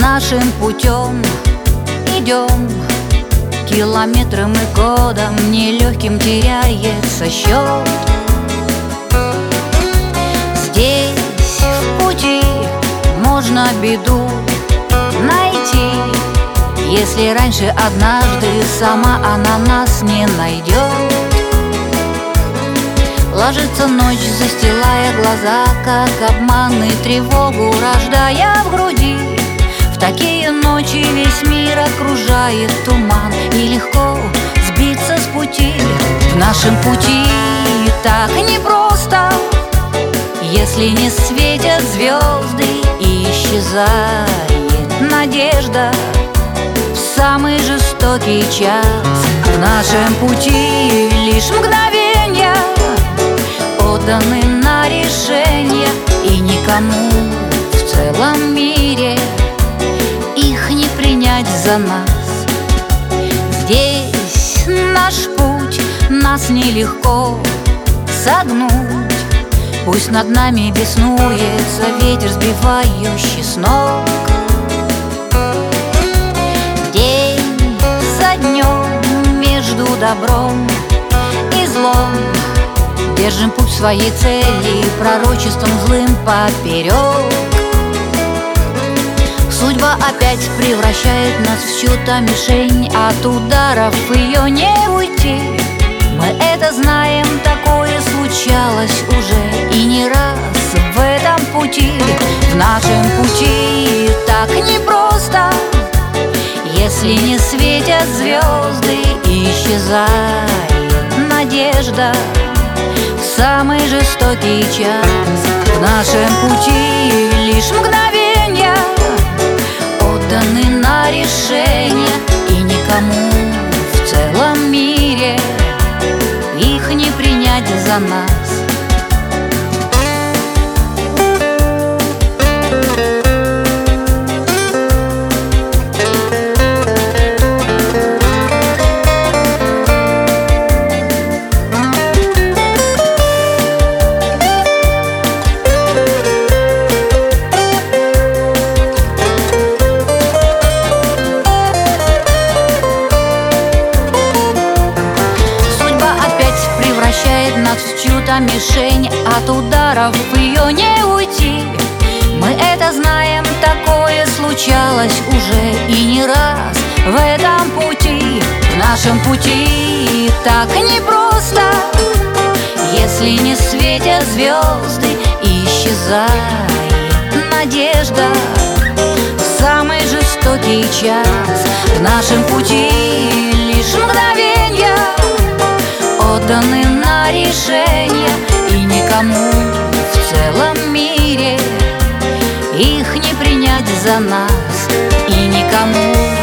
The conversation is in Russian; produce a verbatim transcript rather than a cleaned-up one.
Нашим путем идем, километрам и годам нелегким теряется счет. Здесь в пути можно беду найти, если раньше однажды сама она нас не найдет. Ложится ночь, застилая глаза, как обман и тревогу рождая в груди. В такие ночи весь мир окружает туман, и легко сбиться с пути. В нашем пути так непросто, если не светят звезды и исчезает надежда в самый жестокий час. В нашем пути лишь мгновенья, отданы на решение, и никому в целом мире их не принять за нас. Здесь наш путь, нас нелегко согнуть. Пусть над нами беснуется ветер, сбивающий с ног. День за днем между добром и злом держим путь своей цели, пророчеством злым поперек. Судьба опять превращает нас в чью-то мишень, от ударов ее не уйти. Мы это знаем, такое случалось уже и не раз в этом пути. В нашем пути так непросто, если не светят звезды и исчезает надежда в самый жестокий час. В нашем пути лишь мгновенья, отданы на решение, и никому в целом мире их не принять за нас. Нас в чью-то мишень, от ударов ее не уйти. Мы это знаем, такое случалось уже и не раз в этом пути. В нашем пути так непросто, если не светят звезды и исчезает надежда в самый жестокий час. В нашем пути лишь мгновенья, отданы на решение, и никому в целом мире их не принять за нас, и никому